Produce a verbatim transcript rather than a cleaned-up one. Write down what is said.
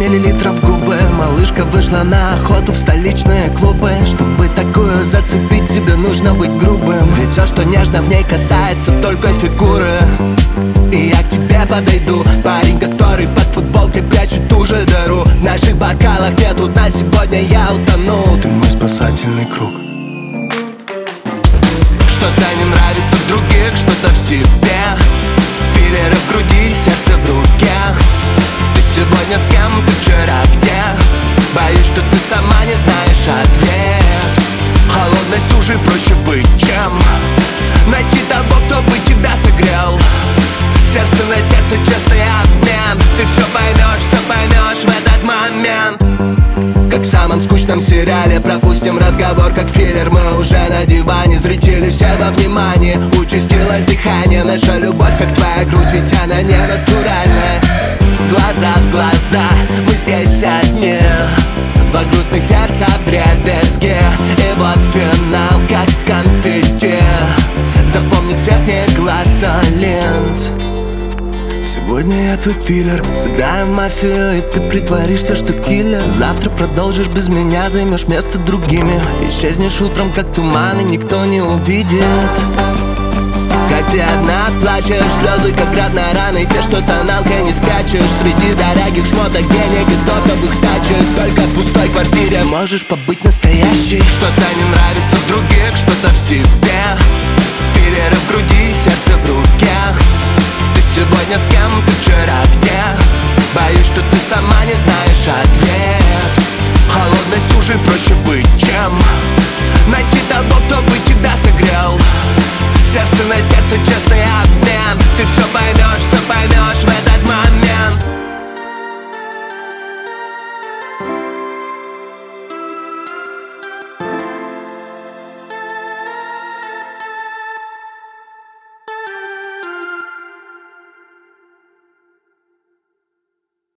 миллилитров губы. Малышка вышла на охоту в столичные клубы. Чтобы такую зацепить, тебе нужно быть грубым. Ведь все, что нежно в ней касается только фигуры. И я к тебе подойду, парень, который под футболкой прячет ту же дыру. В наших бокалах нету дна, сегодня я утону. Ты мой спасательный круг. Что-то не нравится в других, что-то в себе. Филлеры в груди, сердце в руке. Ты сегодня с кем, ты вчера где? Боюсь, что ты сама не знаешь ответ. Холодной стужей проще быть, чем найти того, кто бы тебя согрел. Сердце на сердце, честный обмен. Ты все поймешь, все поймешь в этот момент. Как в самом скучном сериале, пропустим разговор как филлер. Мы уже на диване, зрители все во внимании. Участилось дыхание, наша любовь как твоя грудь, ведь она не натуральная. Глаза в глаза, мы здесь одни. Два грустных сердца в дребезге. И вот финал, как конфетти. Запомни цвет не глаза линз. Сегодня я твой филлер. Сыграем мафию, и ты притворишься, что киллер. Завтра продолжишь без меня, займешь место другими. Исчезнешь утром, как туман, и никто не увидит. Как ты одна плачешь, слезы как град на раны. Те, что тоналкой не спрячешь. Среди дорогих шмоток денег и топовых тачек. Только в пустой квартире можешь побыть настоящей. Что-то не нравится в других, что-то в себе. Филлеры в груди, сердце в руке. Ты сегодня с кем, ты вчера где? Боюсь, что ты сама не знаешь ответ.